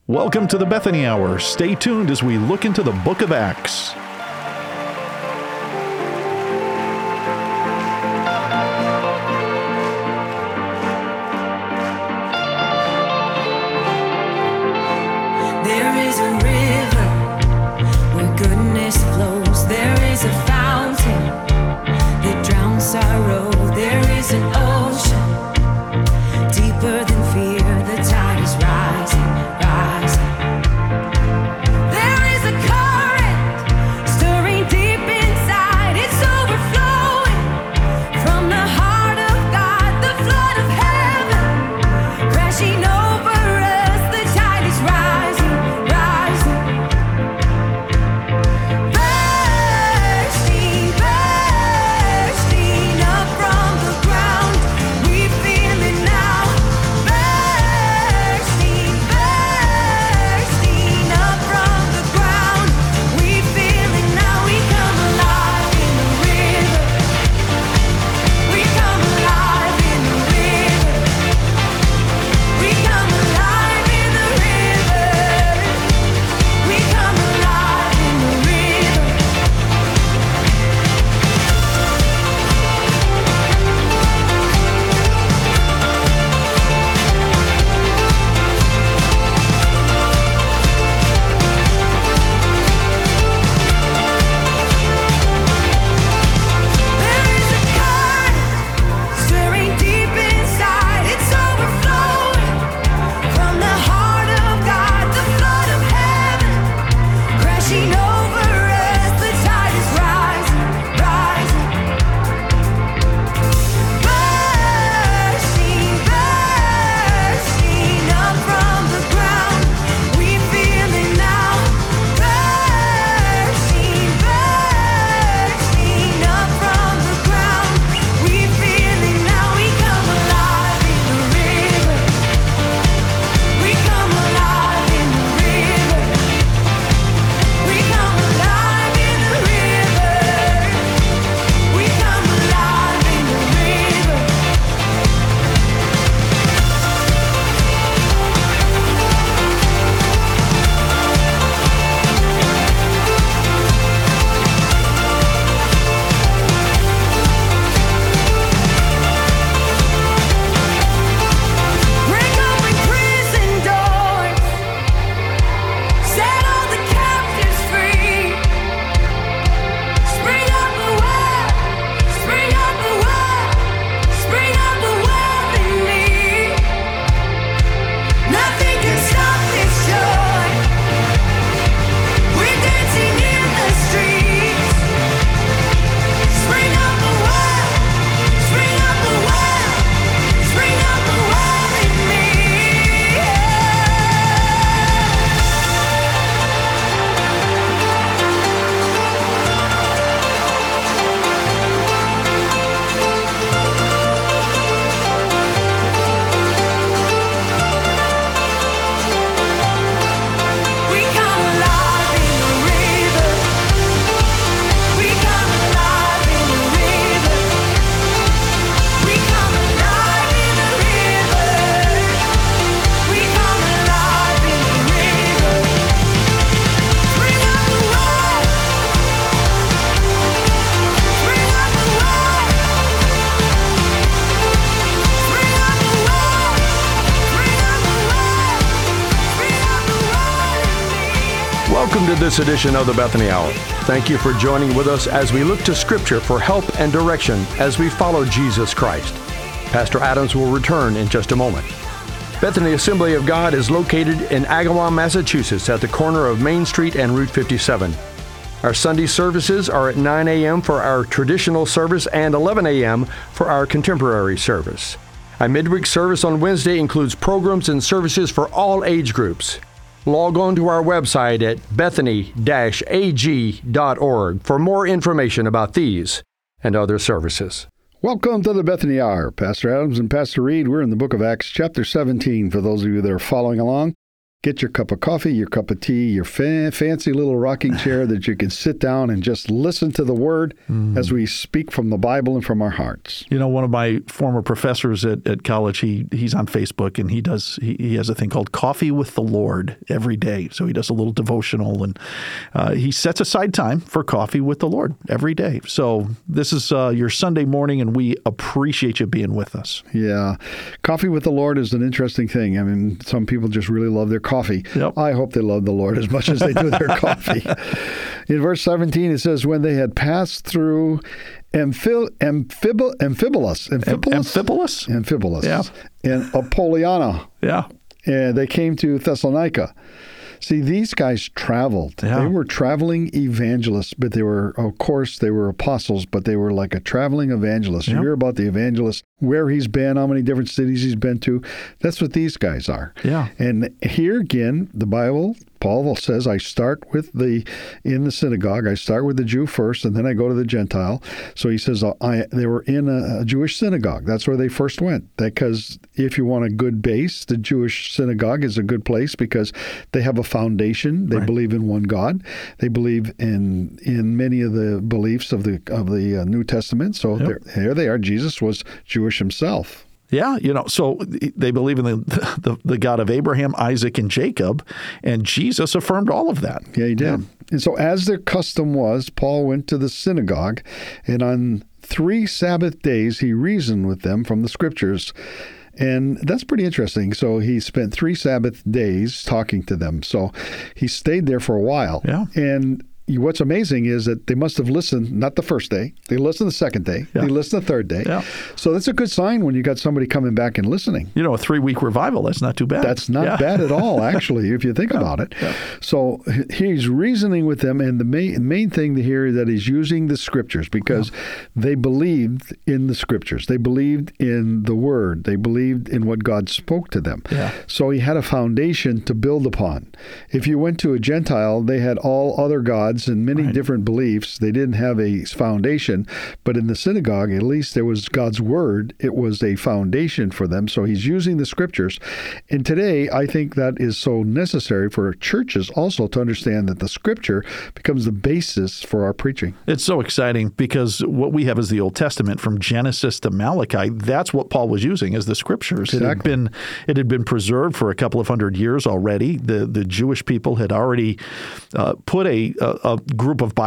Welcome to the Bethany Hour. Stay tuned as we look into the book of Acts. There is a river where goodness flows. There is a fountain that drowns sorrow. There is an ocean deeper than fear. The tide is rising, rising. There is a current stirring deep inside. It's overflowing from the heart of God. The flood of heaven crashing over us. The tide is rising, rising. Bursting, bursting up from the ground. We feel it now. Bursting, bursting up from the ground. We feel it now. We come alive in the river. We come alive in the river. We come alive in the river. We come alive in the river. There is a current stirring deep inside. It's overflowing from the heart of God. The flood of heaven crashing over us. The tide is rising, rising. Bursting, bursting up from the ground. We feel it now. Bursting, bursting up from the ground. We feel it now. We come alive in the river. We come alive in the river. We come alive in the river. We come alive in the river. Break open prison doors. Set all the captives free. Spring up a well. Spring up a well. Spring up a well in me. Nothing can stop this joy. We're dancing in the streets. Spring up a well. Spring up a well. Spring up a well in me. We come alive in the river. We come alive in the river. We come alive in the river. We come alive in the river. Bring up the wall. Bring up the wall. Bring up the wall. Bring up the wall. Bring up the wall in me. Welcome to this edition of the Bethany Hour. Thank you for joining with us as we look to Scripture for help and direction as we follow Jesus Christ. Pastor Adams will return in just a moment. Bethany Assembly of God is located in Agawam, Massachusetts at the corner of Main Street and Route 57. Our Sunday services are at 9 a.m. for our traditional service and 11 a.m. for our contemporary service. Our midweek service on Wednesday includes programs and services for all age groups. Log on to our website at bethany-ag.org for more information about these and other services. Welcome to the Bethany Hour. Pastor Adams and Pastor Reed, we're in the book of Acts, chapter 17, for those of you that are following along. Get your cup of coffee, your cup of tea, your fancy little rocking chair that you can sit down and just listen to the Word as we speak from the Bible and from our hearts. You know, one of my former professors at college, he's on Facebook, and he has a thing called Coffee with the Lord every day. So he does a little devotional, and he sets aside time for coffee with the Lord every day. So this is your Sunday morning, and we appreciate you being with us. Yeah. Coffee with the Lord is an interesting thing. I mean, some people just really love their coffee. Yep. I hope they love the Lord as much as they do their coffee. In verse 17, it says, when they had passed through Amphibolus Yeah. and Apollonia, and they came to Thessalonica. See, these guys traveled. Yeah. They were traveling evangelists, but they were apostles, but they were like a traveling evangelist. You hear about the evangelist, where he's been, how many different cities he's been to. That's what these guys are. Yeah. And here again, the Bible, Paul says, I start in the synagogue. I start with the Jew first, and then I go to the Gentile. So he says they were in a Jewish synagogue. That's where they first went. Because if you want a good base, the Jewish synagogue is a good place because they have a foundation. They believe in one God. They believe in many of the beliefs of the New Testament. So there they are. Jesus was Jewish himself. Yeah, so they believe in the God of Abraham, Isaac, and Jacob, and Jesus affirmed all of that. Yeah, he did. Yeah. And so as their custom was, Paul went to the synagogue, and on 3 Sabbath days he reasoned with them from the Scriptures. And that's pretty interesting. So he spent 3 Sabbath days talking to them. So he stayed there for a while. Yeah. And what's amazing is that they must have listened, not the first day. They listened the second day. Yeah. They listened the third day. Yeah. So that's a good sign when you got somebody coming back and listening. A 3-week revival, that's not too bad. That's not bad at all, actually, if you think about it. Yeah. So he's reasoning with them, and the main thing to hear is that he's using the Scriptures because they believed in the Scriptures. They believed in the Word. They believed in what God spoke to them. Yeah. So he had a foundation to build upon. If you went to a Gentile, they had all other gods and many different beliefs. They didn't have a foundation, but in the synagogue, at least there was God's Word. It was a foundation for them. So he's using the Scriptures. And today, I think that is so necessary for churches also to understand that the Scripture becomes the basis for our preaching. It's so exciting because what we have is the Old Testament from Genesis to Malachi. That's what Paul was using as the Scriptures. Exactly. It had been preserved for a couple of hundred years already. The Jewish people had already put a group of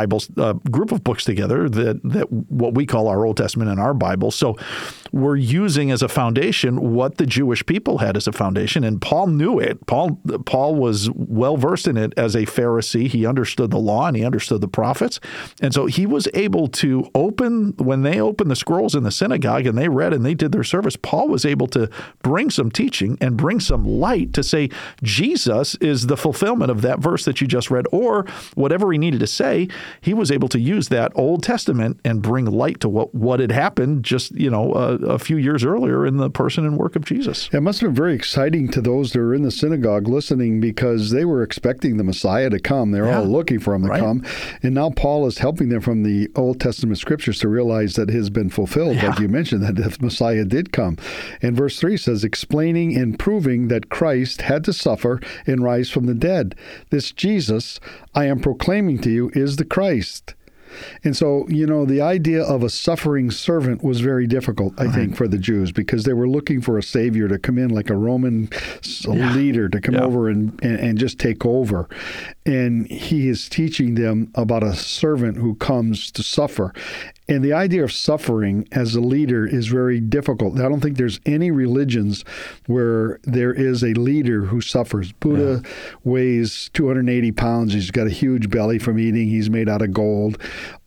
books together that what we call our Old Testament and our Bible. So we're using as a foundation what the Jewish people had as a foundation, and Paul knew it. Paul was well versed in it as a Pharisee. He understood the law and he understood the prophets, and so he was able to when they opened the scrolls in the synagogue and they read and they did their service. Paul was able to bring some teaching and bring some light to say Jesus is the fulfillment of that verse that you just read, or whatever he needed to say. He was able to use that Old Testament and bring light to what had happened just a few years earlier in the person and work of Jesus. It must have been very exciting to those that were in the synagogue listening because they were expecting the Messiah to come. They're all looking for him to come. And now Paul is helping them from the Old Testament Scriptures to realize that it has been fulfilled, like you mentioned, that the Messiah did come. And verse 3 says, explaining and proving that Christ had to suffer and rise from the dead. This Jesus I am proclaiming to you is the Christ. And so, the idea of a suffering servant was very difficult, I think, for the Jews because they were looking for a Savior to come in like a Roman leader to come over and just take over. And he is teaching them about a servant who comes to suffer. And the idea of suffering as a leader is very difficult. I don't think there's any religions where there is a leader who suffers. Buddha weighs 280 pounds. He's got a huge belly from eating. He's made out of gold.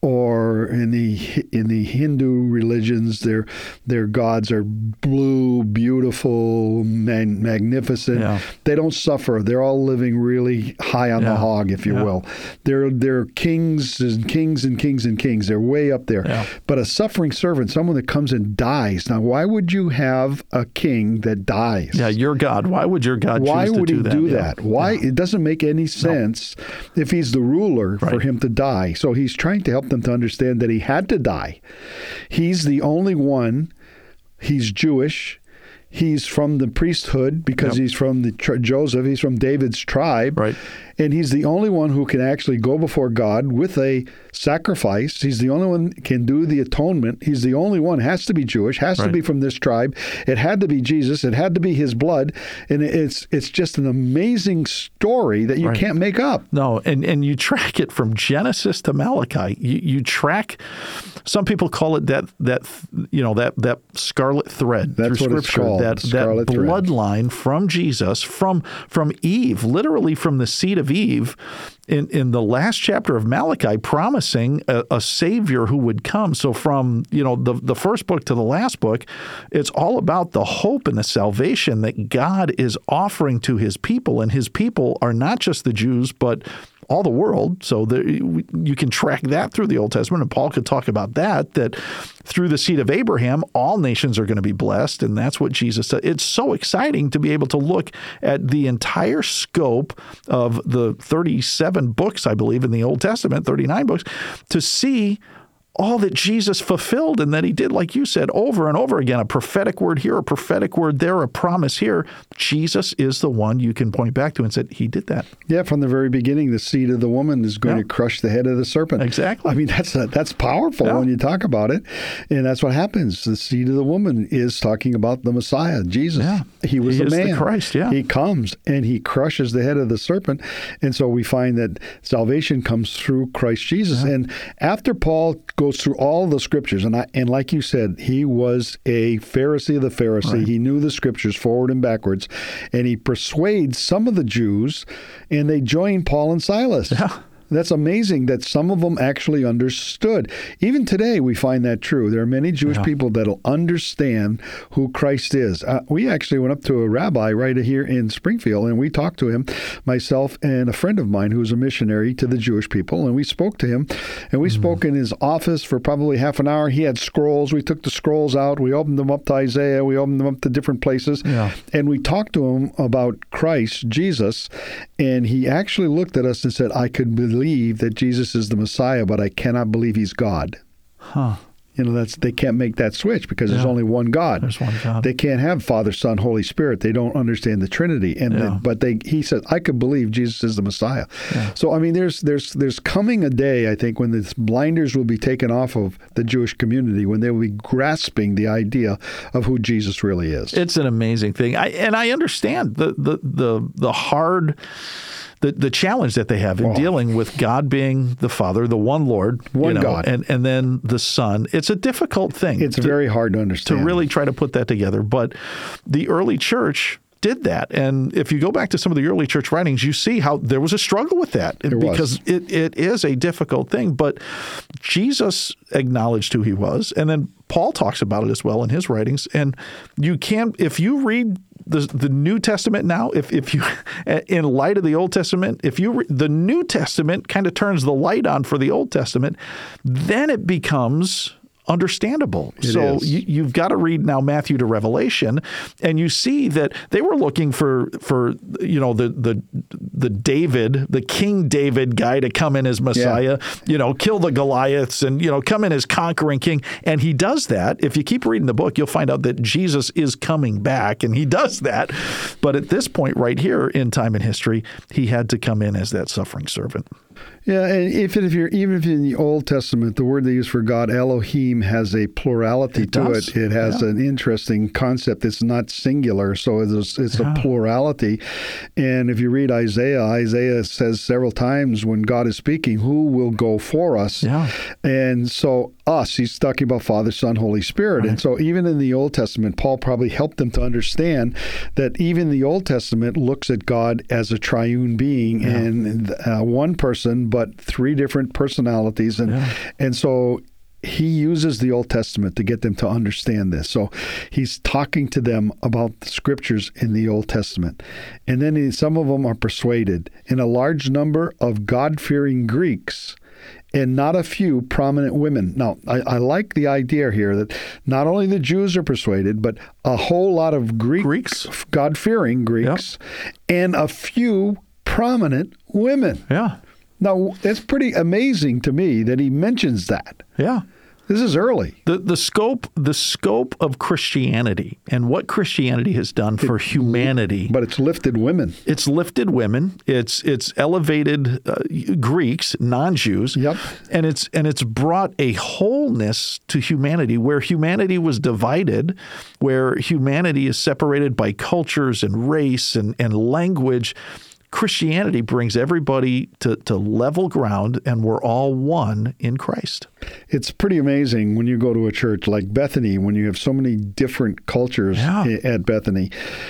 Or in the Hindu religions, their gods are blue, beautiful, magnificent. Yeah. They don't suffer. They're all living really high on the hog, if you will. They're kings and kings and kings and kings. They're way up there. Yeah. But a suffering servant, someone that comes and dies. Now, why would you have a king that dies? Yeah, your God. Why would your God choose to do that? Why would he do that? Why? It doesn't make any sense if he's the ruler for him to die. So he's trying to help them to understand that he had to die. He's the only one. He's Jewish. He's from the priesthood because he's from Joseph. He's from David's tribe. Right. And he's the only one who can actually go before God with a sacrifice. He's the only one can do the atonement. He's the only one, has to be Jewish, has to be from this tribe. It had to be Jesus. It had to be his blood. And it's just an amazing story that you can't make up. No, and you track it from Genesis to Malachi. You track, some people call it that scarlet thread That's through what Scripture. it's called, that bloodline from Jesus, from Eve, literally from the seed of Eve, in the last chapter of Malachi, promising a Savior who would come. So from the first book to the last book, it's all about the hope and the salvation that God is offering to his people. And his people are not just the Jews, but all the world. So you can track that through the Old Testament, and Paul could talk about that through the seed of Abraham, all nations are going to be blessed, and that's what Jesus said. It's so exciting to be able to look at the entire scope of the 37 books, I believe, in the Old Testament, 39 books, to see all that Jesus fulfilled and that he did, like you said, over and over again, a prophetic word here, a prophetic word there, a promise here. Jesus is the one you can point back to and say, he did that. Yeah, from the very beginning, the seed of the woman is going to crush the head of the serpent. Exactly. I mean, that's powerful when you talk about it. And that's what happens. The seed of the woman is talking about the Messiah, Jesus. Yeah. He was the man. The Christ, He comes and he crushes the head of the serpent. And so we find that salvation comes through Christ Jesus. And after Paul goes through all the scriptures, and like you said, he was a Pharisee of the Pharisee. Right. He knew the scriptures forward and backwards, and he persuades some of the Jews, and they join Paul and Silas. Yeah. That's amazing that some of them actually understood. Even today, we find that true. There are many Jewish people that'll understand who Christ is. We actually went up to a rabbi right here in Springfield, and we talked to him, myself and a friend of mine who's a missionary to the Jewish people, and we spoke to him, and we spoke in his office for probably half an hour. He had scrolls. We took the scrolls out. We opened them up to Isaiah. We opened them up to different places, and we talked to him about Christ, Jesus, and he actually looked at us and said, I could believe that Jesus is the Messiah, but I cannot believe he's God. Huh. They can't make that switch because there's only one God. There's one God. They can't have Father, Son, Holy Spirit. They don't understand the Trinity. He said, I could believe Jesus is the Messiah. Yeah. So I mean, there's coming a day, I think, when the blinders will be taken off of the Jewish community, when they will be grasping the idea of who Jesus really is. It's an amazing thing. I understand the hard. The challenge that they have in dealing with God being the Father, the one Lord, God, and then the Son. It's a difficult thing. It's very hard to understand. To really try to put that together. But the early church did that. And if you go back to some of the early church writings, you see how there was a struggle with that. Because it is a difficult thing. But Jesus acknowledged who he was. And then Paul talks about it as well in his writings. And you can, if you read the New Testament now, if you, in light of the Old Testament, the New Testament kind of turns the light on for the Old Testament, then it becomes understandable. You've got to read now Matthew to Revelation, and you see that they were looking for the David, the King David guy to come in as Messiah, kill the Goliaths and come in as conquering king. And he does that. If you keep reading the book, you'll find out that Jesus is coming back, and he does that. But at this point right here in time and history, he had to come in as that suffering servant. Yeah, and even if in the Old Testament, the word they use for God, Elohim, has a plurality to it. It has an interesting concept. It's not singular, so it's a plurality. And if you read Isaiah says several times when God is speaking, who will go for us? Yeah. And so he's talking about Father, Son, Holy Spirit. Right. And so even in the Old Testament, Paul probably helped them to understand that even the Old Testament looks at God as a triune being and one person, but three different personalities. And so he uses the Old Testament to get them to understand this. So he's talking to them about the scriptures in the Old Testament. And then some of them are persuaded. And a large number of God-fearing Greeks and not a few prominent women. Now, I like the idea here that not only the Jews are persuaded, but a whole lot of Greeks, God-fearing Greeks, and a few prominent women. Yeah. Now, that's pretty amazing to me that he mentions that. Yeah. This is early. The scope of Christianity and what Christianity has done for humanity. But it's lifted women. It's lifted women. It's elevated Greeks, non-Jews. Yep. And it's brought a wholeness to humanity where humanity was divided, where humanity is separated by cultures and race and language. Christianity brings everybody to level ground, and we're all one in Christ. It's pretty amazing when you go to a church like Bethany, when you have so many different cultures at Bethany,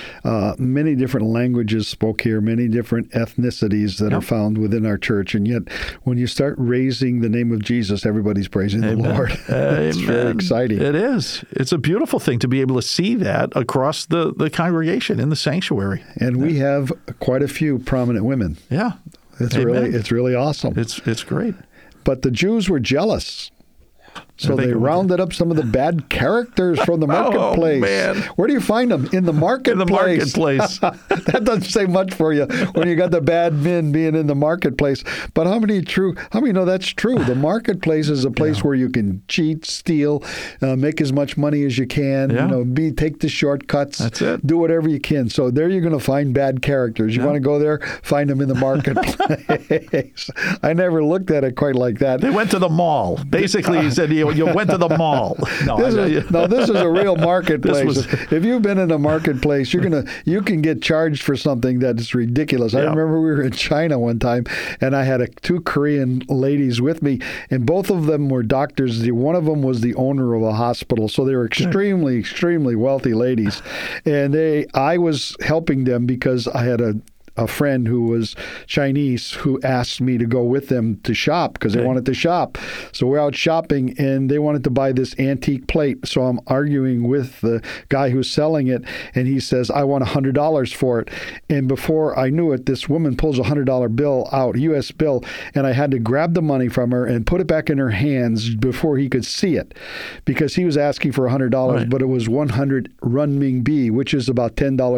many different languages spoke here, many different ethnicities that are found within our church. And yet, when you start raising the name of Jesus, everybody's praising the Lord. It's very exciting. It is. It's a beautiful thing to be able to see that across the congregation in the sanctuary. And we have quite a few prominent women. Yeah. It's really awesome. It's great. But the Jews were jealous. So they rounded up some of the bad characters from the marketplace. Oh, man. Where do you find them? In the marketplace. In the marketplace. That doesn't say much for you when you got the bad men being in the marketplace. But how many know that's true? The marketplace is a place where you can cheat, steal, make as much money as you can, take the shortcuts. That's it. Do whatever you can. So there you're going to find bad characters. You want to go there, find them in the marketplace. I never looked at it quite like that. They went to the mall. Basically, he said, you went to the mall. This is a real marketplace. If you've been in a marketplace, you can get charged for something that is ridiculous. I remember we were in China one time, and I had two Korean ladies with me, and both of them were doctors. One of them was the owner of a hospital, so they were extremely, extremely wealthy ladies. And I was helping them because I had a friend who was Chinese who asked me to go with them to shop because they wanted to shop. So we're out shopping, and they wanted to buy this antique plate. So I'm arguing with the guy who's selling it, and he says, I want $100 for it. And before I knew it, this woman pulls a $100 bill out, U.S. bill, and I had to grab the money from her and put it back in her hands before he could see it because he was asking for $100, but it was 100 renminbi, which is about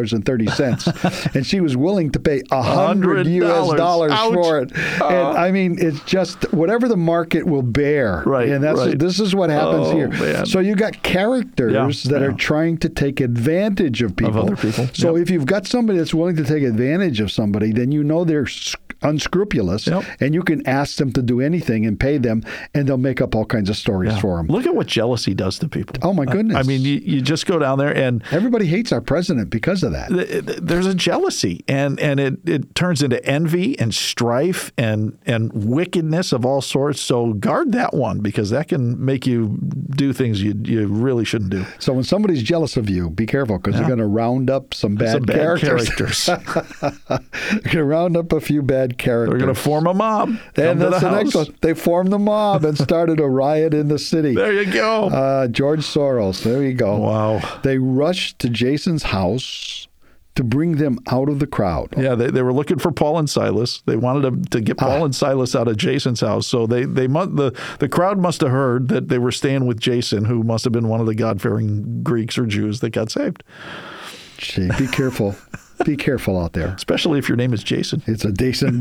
$10.30. And she was willing to pay $100 US for it. And I mean, it's just whatever the market will bear. Right. And this is what happens here. Man. So you got characters that are trying to take advantage of people. Of other people. So if you've got somebody that's willing to take advantage of somebody, then you know they're unscrupulous, and you can ask them to do anything and pay them, and they'll make up all kinds of stories for them. Look at what jealousy does to people. Oh, my goodness. I mean, you just go down there, and everybody hates our president because of that. There's a jealousy, and it turns into envy and strife and wickedness of all sorts. So guard that one, because that can make you do things you really shouldn't do. So when somebody's jealous of you, be careful, because they're going to round up some bad characters. They're going to round up a few bad characters. They're going to form a mob. And that's the next one. They formed the mob and started a riot in the city. There you go. George Soros. There you go. Wow. They rushed to Jason's house to bring them out of the crowd. Yeah, they were looking for Paul and Silas. They wanted to get Paul and Silas out of Jason's house. So the crowd must have heard that they were staying with Jason, who must have been one of the God-fearing Greeks or Jews that got saved. Gee, be careful. Be careful out there. Especially if your name is Jason. It's a Jason.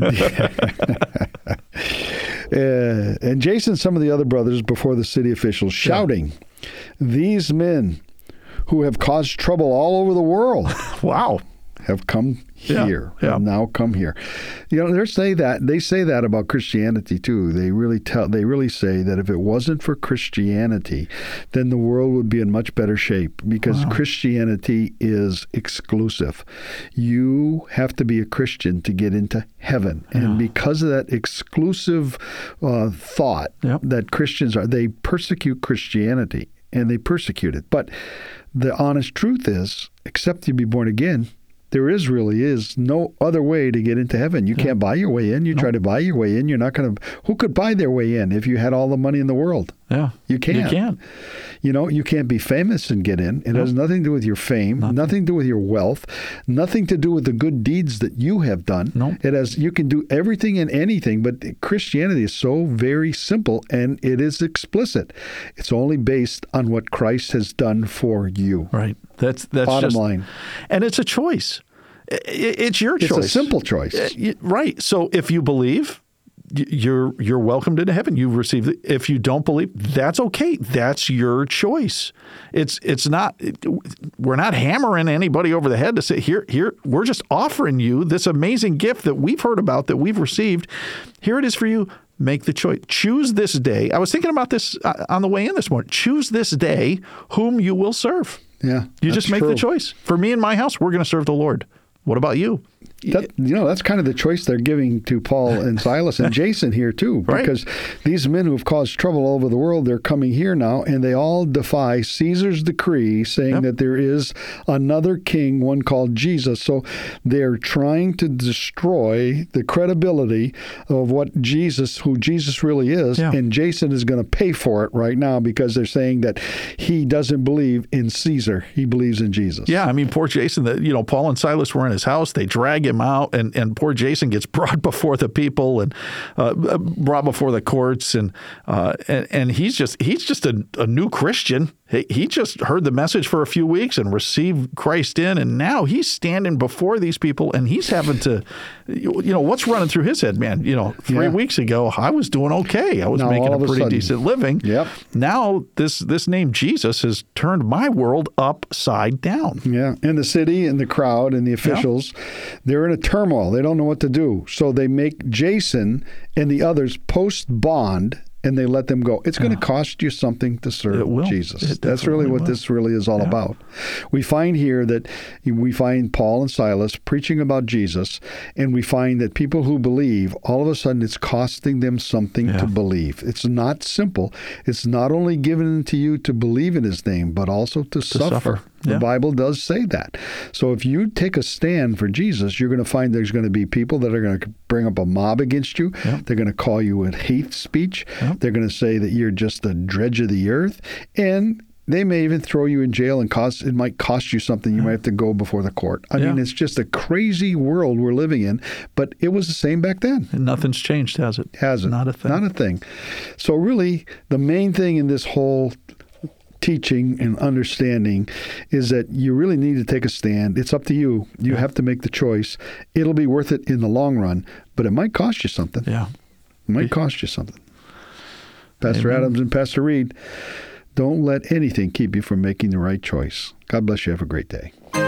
And Jason, some of the other brothers before the city officials, shouting, these men who have caused trouble all over the world have come here. Have now come here. They say that about Christianity too. They really say that if it wasn't for Christianity, then the world would be in much better shape, because Christianity is exclusive. You have to be a Christian to get into heaven. And because of that exclusive thought that Christians they persecute Christianity, and they persecute it. But the honest truth is, except you be born again, there really is no other way to get into heaven. You can't buy your way in. You try to buy your way in, you're not going to. Who could buy their way in if you had all the money in the world? Yeah. You can't. You can't. You can't be famous and get in. It has nothing to do with your fame, nothing to do with your wealth, nothing to do with the good deeds that you have done. No. You can do everything and anything, but Christianity is so very simple, and it is explicit. It's only based on what Christ has done for you. Right. That's bottom line. And it's a choice. It's your choice. It's a simple choice. Right. So if you believe, you're welcomed into heaven. You've received it. If you don't believe, that's okay. That's your choice. It's not. We're not hammering anybody over the head to say here. We're just offering you this amazing gift that we've heard about, that we've received. Here it is for you. Make the choice. Choose this day. I was thinking about this on the way in this morning. Choose this day whom you will serve. Yeah, you just make the choice. For me and my house, we're going to serve the Lord. What about you? That's kind of the choice they're giving to Paul and Silas and Jason here too, because these men who have caused trouble all over the world, they're coming here now, and they all defy Caesar's decree, saying that there is another king, one called Jesus. So they're trying to destroy the credibility of who Jesus really is, and Jason is going to pay for it right now because they're saying that he doesn't believe in Caesar; he believes in Jesus. Yeah, I mean, poor Jason. Paul and Silas were in his house. They drag him out, and poor Jason gets brought before the people and brought before the courts, and he's just a new Christian. He just heard the message for a few weeks and received Christ in, and now he's standing before these people, and he's having to, what's running through his head, man? 3 weeks ago, I was doing okay. I was making a pretty decent living. Yep. Now this name Jesus has turned my world upside down. Yeah, and the city and the crowd and the officials, they're in a turmoil. They don't know what to do. So they make Jason and the others post bond, and they let them go. It's going to cost you something to serve Jesus. That's really what this really is all about. We find here that Paul and Silas preaching about Jesus, and we find that people who believe, all of a sudden it's costing them something to believe. It's not simple. It's not only given to you to believe in his name, but also to suffer. The Bible does say that. So if you take a stand for Jesus, you're going to find there's going to be people that are going to bring up a mob against you. They're going to call you a hate speech. They're going to say that you're just the dredge of the earth. And they may even throw you in jail, and it might cost you something. You might have to go before the court. I mean, it's just a crazy world we're living in, but it was the same back then. And nothing's changed, has it? Hasn't. Not a thing. Not a thing. So really, the main thing in this whole teaching and understanding is that you really need to take a stand. It's up to you. You have to make the choice. It'll be worth it in the long run, but it might cost you something. Yeah. It might cost you something. Pastor Adams and Pastor Reed, don't let anything keep you from making the right choice. God bless you. Have a great day.